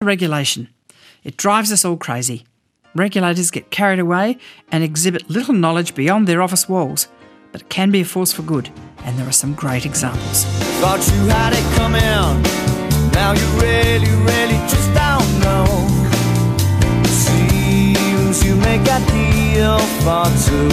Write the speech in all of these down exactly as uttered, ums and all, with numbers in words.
Regulation. It drives us all crazy. Regulators get carried away and exhibit little knowledge beyond their office walls, but it can be a force for good, and there are some great examples. Thought you had it coming, now you really, really just don't know. Seems you make a deal far too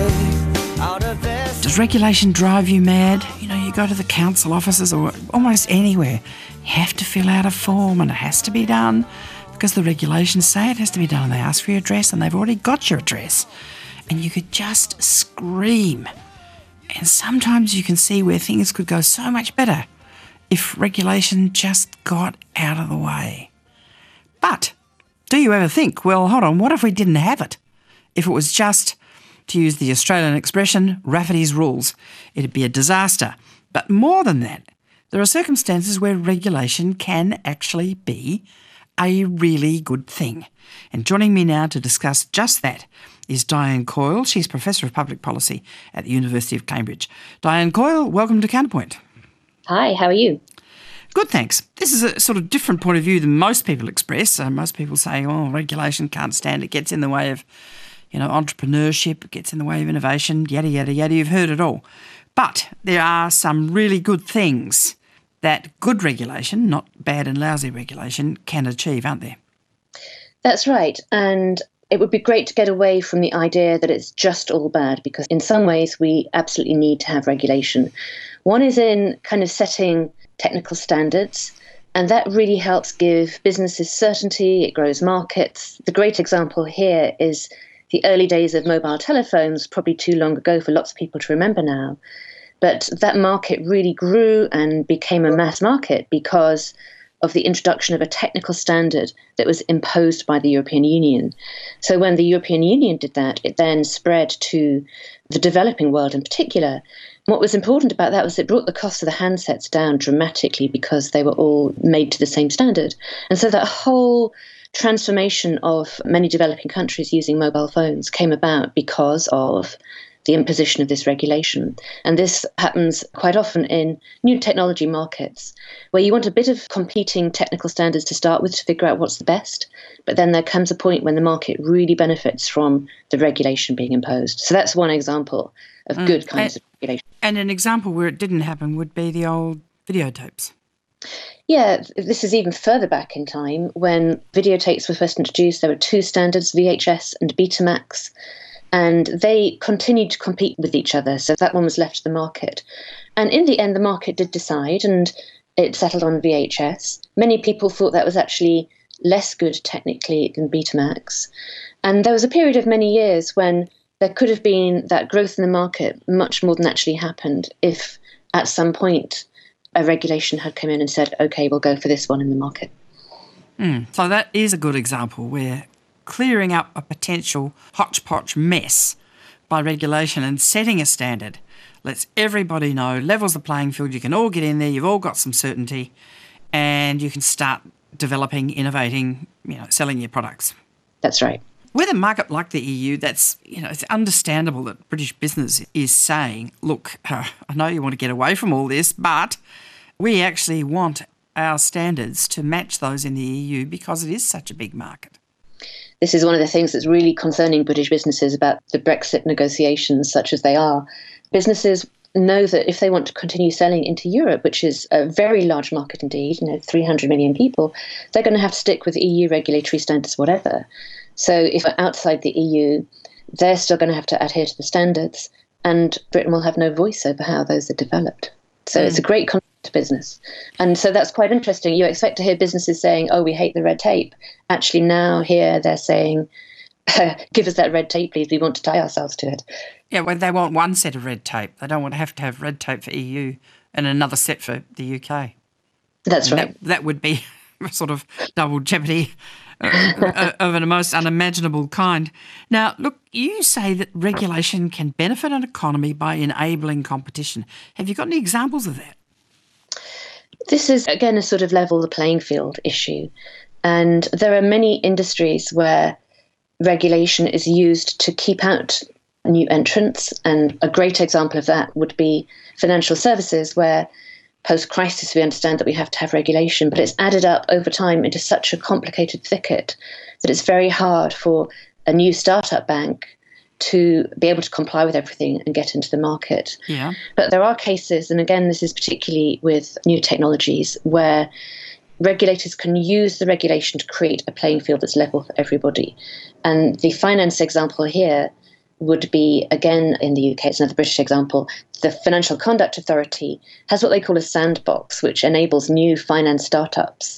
big out of this. Does regulation drive you mad? You know, you go to the council offices or almost anywhere, you have to fill out a form and it has to be done because the regulations say it has to be done. They ask for your address and they've already got your address. And you could just scream. And sometimes you can see where things could go so much better if regulation just got out of the way. But do you ever think, well, hold on, what if we didn't have it? If it was just, to use the Australian expression, Rafferty's rules, it'd be a disaster. But more than that, there are circumstances where regulation can actually be a really good thing. And joining me now to discuss just that is Diane Coyle. She's Professor of Public Policy at the University of Cambridge. Diane Coyle, welcome to Counterpoint. Hi, how are you? Good, thanks. This is a sort of different point of view than most people express. Uh, most people say, oh, regulation can't stand, it gets in the way of, you know, entrepreneurship, it gets in the way of innovation, yada, yada, yada. You've heard it all. But there are some really good things that good regulation, not bad and lousy regulation, can achieve, aren't there? That's right. And it would be great to get away from the idea that it's just all bad, because in some ways we absolutely need to have regulation. One is in kind of setting technical standards, and that really helps give businesses certainty, it grows markets. The great example here is the early days of mobile telephones, probably too long ago for lots of people to remember now. But that market really grew and became a mass market because of the introduction of a technical standard that was imposed by the European Union. So when the European Union did that, it then spread to the developing world in particular. What was important about that was it brought the cost of the handsets down dramatically because they were all made to the same standard. And so that whole transformation of many developing countries using mobile phones came about because of the imposition of this regulation. And this happens quite often in new technology markets, where you want a bit of competing technical standards to start with to figure out what's the best. But then there comes a point when the market really benefits from the regulation being imposed. So that's one example of mm. good kinds and, of regulation. And an example where it didn't happen would be the old videotapes. Yeah, this is even further back in time. When videotapes were first introduced, there were two standards, V H S and Betamax. And they continued to compete with each other. So that one was left to the market. And in the end, the market did decide, and it settled on V H S. Many people thought that was actually less good technically than Betamax. And there was a period of many years when there could have been that growth in the market much more than actually happened if at some point a regulation had come in and said, OK, we'll go for this one in the market. Mm, so that is a good example where clearing up a potential hodgepodge mess by regulation and setting a standard lets everybody know, levels the playing field, you can all get in there, you've all got some certainty, and you can start developing, innovating, you know, selling your products. That's right. With a market like the E U, that's, you know, it's understandable that British business is saying, look, uh, I know you want to get away from all this, but we actually want our standards to match those in the E U because it is such a big market. This is one of the things that's really concerning British businesses about the Brexit negotiations, such as they are. Businesses know that if they want to continue selling into Europe, which is a very large market indeed, you know, three hundred million people, they're going to have to stick with E U regulatory standards, whatever. So if they're outside the E U, they're still going to have to adhere to the standards, and Britain will have no voice over how those are developed. So mm. it's a great concept to business. And so that's quite interesting. You expect to hear businesses saying, oh, we hate the red tape. Actually, now here they're saying, give us that red tape, please. We want to tie ourselves to it. Yeah, well, they want one set of red tape. They don't want to have to have red tape for E U and another set for the U K. That's and right. That, that would be a sort of double jeopardy uh, of a most unimaginable kind. Now, look, you say that regulation can benefit an economy by enabling competition. Have you got any examples of that? This is, again, a sort of level the playing field issue. And there are many industries where regulation is used to keep out new entrants. And a great example of that would be financial services, where post-crisis, we understand that we have to have regulation, but it's added up over time into such a complicated thicket that it's very hard for a new startup bank to be able to comply with everything and get into the market. Yeah. But there are cases, and again, this is particularly with new technologies, where regulators can use the regulation to create a playing field that's level for everybody. And the finance example here would be, again, in the U K, it's another British example, the Financial Conduct Authority has what they call a sandbox, which enables new finance startups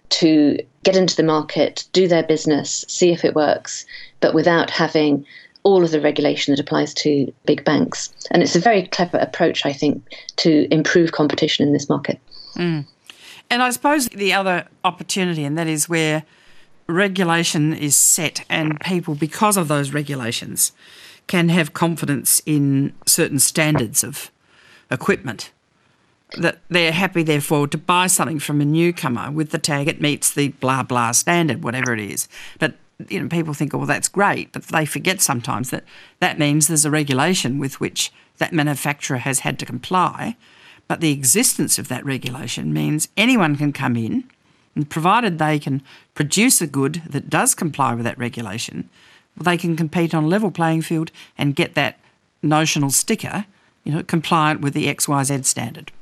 to get into the market, do their business, see if it works, but without having all of the regulation that applies to big banks. And it's a very clever approach, I think, to improve competition in this market. Mm. And I suppose the other opportunity, and that is where regulation is set and people, because of those regulations, can have confidence in certain standards of equipment, that they're happy, therefore, to buy something from a newcomer with the tag it meets the blah, blah standard, whatever it is. But, you know, people think, oh, well, that's great, but they forget sometimes that that means there's a regulation with which that manufacturer has had to comply. But the existence of that regulation means anyone can come in, and provided they can produce a good that does comply with that regulation, they can compete on a level playing field and get that notional sticker, you know, compliant with the X Y Z standard.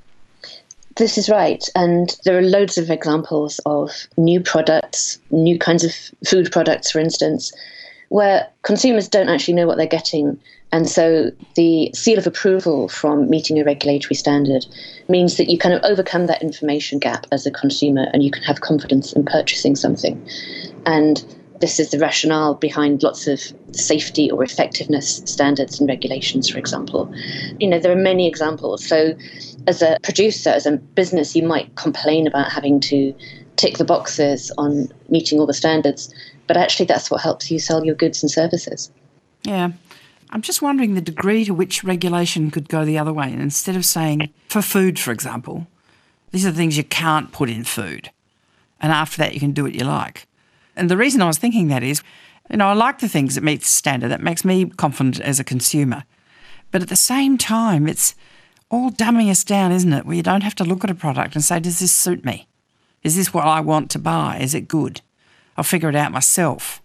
This is right. And there are loads of examples of new products, new kinds of food products, for instance, where consumers don't actually know what they're getting. And so the seal of approval from meeting a regulatory standard means that you kind of overcome that information gap as a consumer and you can have confidence in purchasing something. And this is the rationale behind lots of safety or effectiveness standards and regulations, for example. You know, there are many examples. So as a producer, as a business, you might complain about having to tick the boxes on meeting all the standards, but actually that's what helps you sell your goods and services. Yeah. I'm just wondering the degree to which regulation could go the other way. And instead of saying, for food, for example, these are the things you can't put in food, and after that you can do what you like. And the reason I was thinking that is, you know, I like the things that meet the standard. That makes me confident as a consumer. But at the same time, it's all dumbing us down, isn't it? Where you don't have to look at a product and say, does this suit me? Is this what I want to buy? Is it good? I'll figure it out myself.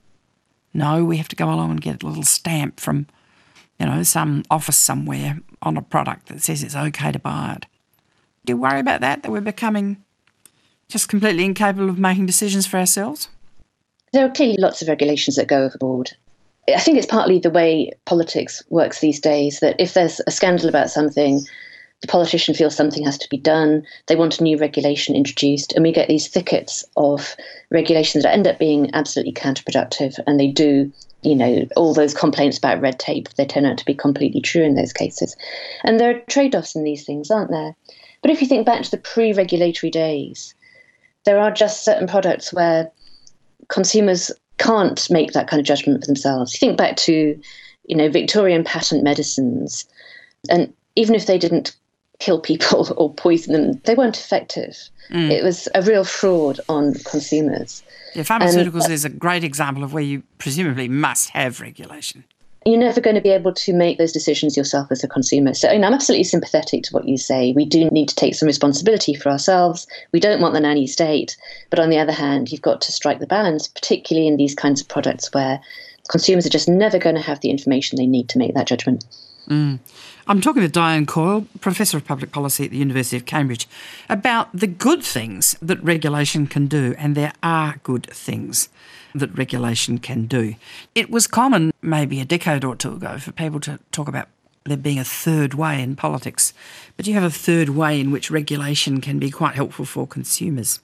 No, we have to go along and get a little stamp from, you know, some office somewhere on a product that says it's okay to buy it. Do you worry about that, that we're becoming just completely incapable of making decisions for ourselves? There are clearly lots of regulations that go overboard. I think it's partly the way politics works these days, that if there's a scandal about something, the politician feels something has to be done, they want a new regulation introduced, and we get these thickets of regulations that end up being absolutely counterproductive, and they do, you know, all those complaints about red tape, they turn out to be completely true in those cases. And there are trade-offs in these things, aren't there? But if you think back to the pre-regulatory days, there are just certain products where consumers can't make that kind of judgment for themselves. You think back to, you know, Victorian patent medicines, and even if they didn't kill people or poison them, they weren't effective. Mm. It was a real fraud on consumers. Yeah, pharmaceuticals and, is a great example of where you presumably must have regulation. You're never going to be able to make those decisions yourself as a consumer. So, you know, I'm absolutely sympathetic to what you say. We do need to take some responsibility for ourselves. We don't want the nanny state. But on the other hand, you've got to strike the balance, particularly in these kinds of products where consumers are just never going to have the information they need to make that judgment. Mm. I'm talking to Diane Coyle, Professor of Public Policy at the University of Cambridge, about the good things that regulation can do, and there are good things that regulation can do. It was common maybe a decade or two ago for people to talk about there being a third way in politics, but you have a third way in which regulation can be quite helpful for consumers.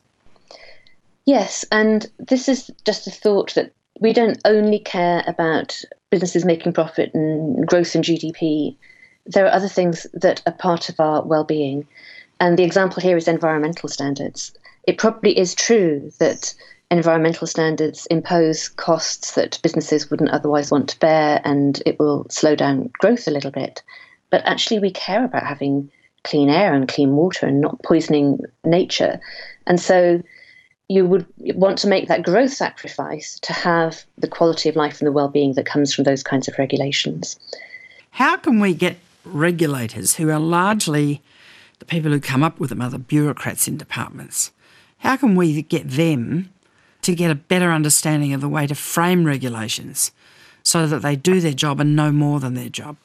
Yes, and this is just a thought that we don't only care about businesses making profit and growth in G D P. There are other things that are part of our well-being. And the example here is environmental standards. It probably is true that environmental standards impose costs that businesses wouldn't otherwise want to bear, and it will slow down growth a little bit. But actually we care about having clean air and clean water and not poisoning nature. And so you would want to make that growth sacrifice to have the quality of life and the well-being that comes from those kinds of regulations. How can we get regulators who are largely the people who come up with them are the bureaucrats in departments. How can we get them to get a better understanding of the way to frame regulations so that they do their job and know more than their job?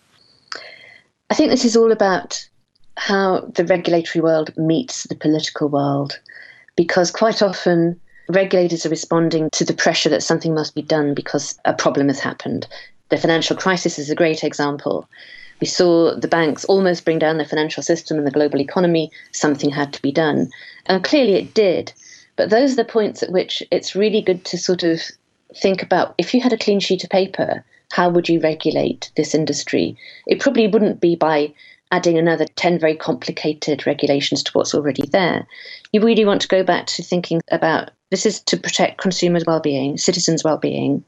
I think this is all about how the regulatory world meets the political world, because quite often regulators are responding to the pressure that something must be done because a problem has happened. The financial crisis is a great example. We saw the banks almost bring down the financial system and the global economy. Something had to be done. And clearly it did. But those are the points at which it's really good to sort of think about, if you had a clean sheet of paper, how would you regulate this industry? It probably wouldn't be by adding another ten very complicated regulations to what's already there. You really want to go back to thinking about, this is to protect consumers' well-being, citizens' well-being.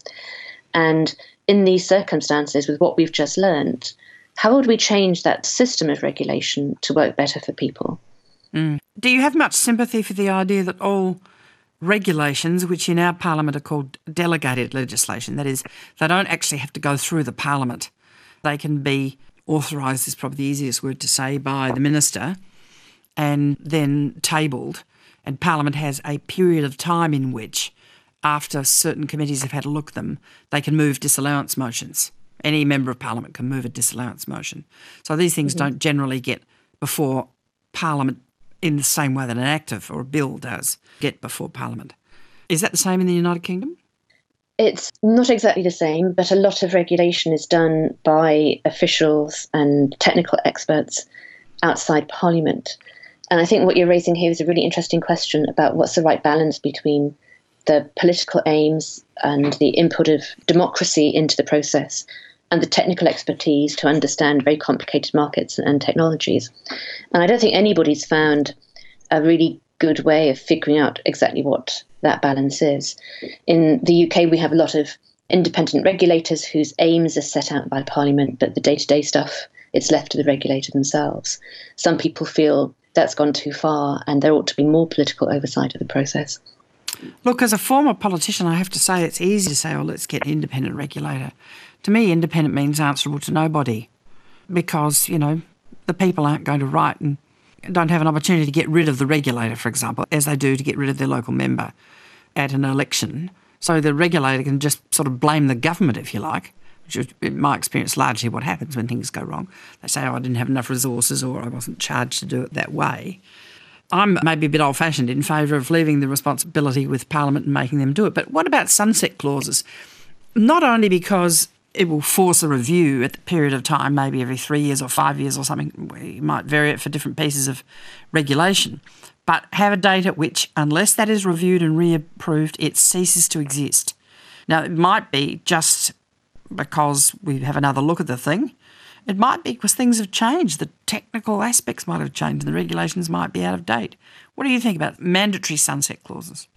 And in these circumstances, with what we've just learned, how would we change that system of regulation to work better for people? Mm. Do you have much sympathy for the idea that all regulations, which in our parliament are called delegated legislation, that is, they don't actually have to go through the parliament. They can be authorised, is probably the easiest word to say, by the minister and then tabled. And parliament has a period of time in which, after certain committees have had a look at them, they can move disallowance motions. Any member of parliament can move a disallowance motion. So these things mm-hmm. don't generally get before parliament in the same way that an act of or a bill does get before parliament. Is that the same in the United Kingdom? It's not exactly the same, but a lot of regulation is done by officials and technical experts outside Parliament. And I think what you're raising here is a really interesting question about what's the right balance between the political aims and the input of democracy into the process and the technical expertise to understand very complicated markets and technologies. And I don't think anybody's found a really good way of figuring out exactly what that balance is. In the U K, we have a lot of independent regulators whose aims are set out by Parliament, but the day-to-day stuff, it's left to the regulator themselves. Some people feel that's gone too far and there ought to be more political oversight of the process. Look, as a former politician, I have to say it's easy to say, oh, let's get an independent regulator. To me, independent means answerable to nobody because, you know, the people aren't going to write and don't have an opportunity to get rid of the regulator, for example, as they do to get rid of their local member at an election. So the regulator can just sort of blame the government, if you like, which is, in my experience, largely what happens when things go wrong. They say, oh, I didn't have enough resources or I wasn't charged to do it that way. I'm maybe a bit old-fashioned in favour of leaving the responsibility with Parliament and making them do it. But what about sunset clauses? Not only because it will force a review at the period of time, maybe every three years or five years or something, you might vary it for different pieces of regulation, but have a date at which, unless that is reviewed and reapproved, it ceases to exist. Now, it might be just because we have another look at the thing. It might be because things have changed. The technical aspects might have changed and the regulations might be out of date. What do you think about mandatory sunset clauses?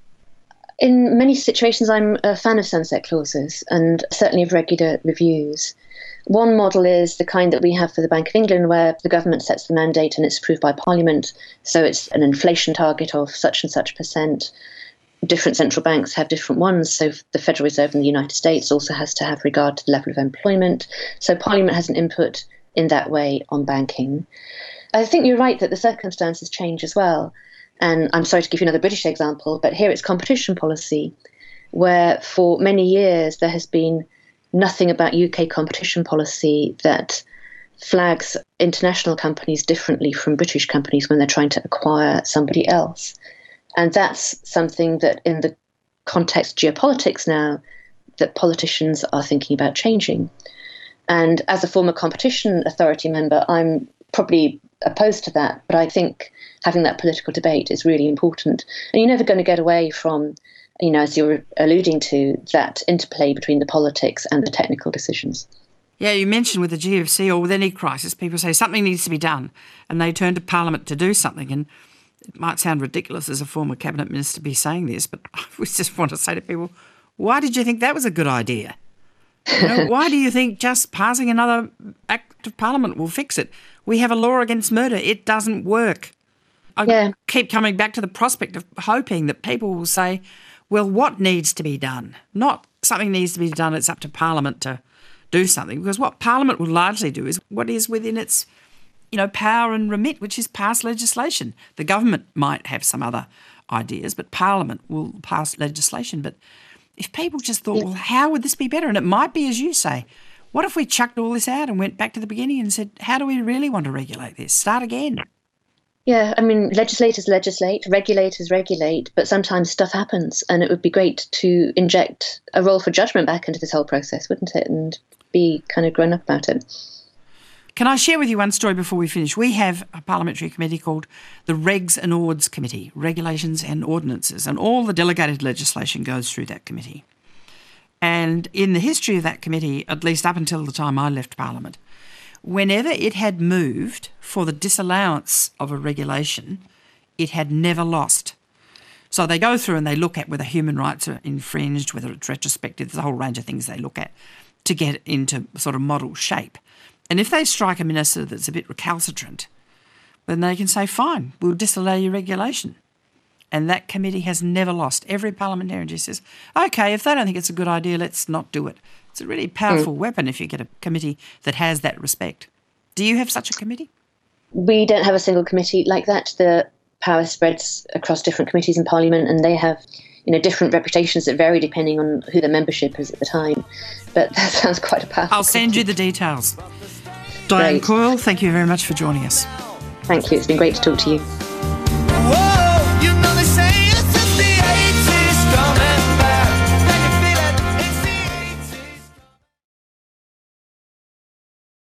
In many situations, I'm a fan of sunset clauses and certainly of regular reviews. One model is the kind that we have for the Bank of England, where the government sets the mandate and it's approved by Parliament. So it's an inflation target of such and such percent. Different central banks have different ones. So the Federal Reserve in the United States also has to have regard to the level of employment. So Parliament has an input in that way on banking. I think you're right that the circumstances change as well. And I'm sorry to give you another British example, but here it's competition policy, where for many years there has been nothing about U K competition policy that flags international companies differently from British companies when they're trying to acquire somebody else. And that's something that in the context of geopolitics now, that politicians are thinking about changing. And as a former competition authority member, I'm probably opposed to that, but I think having that political debate is really important. And you're never going to get away from, you know, as you're alluding to, that interplay between the politics and the technical decisions. Yeah, you mentioned with the G F C or with any crisis, people say something needs to be done and they turn to Parliament to do something. And it might sound ridiculous as a former cabinet minister to be saying this, but I just want to say to people, why did you think that was a good idea? You know, why do you think just passing another act of Parliament will fix it? We have a law against murder. It doesn't work. I yeah. keep coming back to the prospect of hoping that people will say, well, what needs to be done? Not something needs to be done, it's up to Parliament to do something. Because what Parliament will largely do is what is within its you know, power and remit, which is pass legislation. The government might have some other ideas, but Parliament will pass legislation. But if people just thought, well, how would this be better? And it might be, as you say, what if we chucked all this out and went back to the beginning and said, how do we really want to regulate this? Start again. Yeah, I mean, legislators legislate, regulators regulate, but sometimes stuff happens, and it would be great to inject a role for judgment back into this whole process, wouldn't it? And be kind of grown up about it. Can I share with you one story before we finish? We have a parliamentary committee called the Regs and Ords Committee, Regulations and Ordinances, and all the delegated legislation goes through that committee. And in the history of that committee, at least up until the time I left Parliament, whenever it had moved for the disallowance of a regulation, it had never lost. So they go through and they look at whether human rights are infringed, whether it's retrospective, there's a whole range of things they look at to get into sort of model shape. And if they strike a minister that's a bit recalcitrant, then they can say, fine, we'll disallow your regulation. And that committee has never lost. Every parliamentarian just says, okay, if they don't think it's a good idea, let's not do it. It's a really powerful mm. weapon if you get a committee that has that respect. Do you have such a committee? We don't have a single committee like that. The power spreads across different committees in Parliament, and they have, you know, different reputations that vary depending on who the membership is at the time. But that sounds quite a powerful I'll send committee. you the details. Diane Great. Coyle, thank you very much for joining us. Thank you. It's been great to talk to you.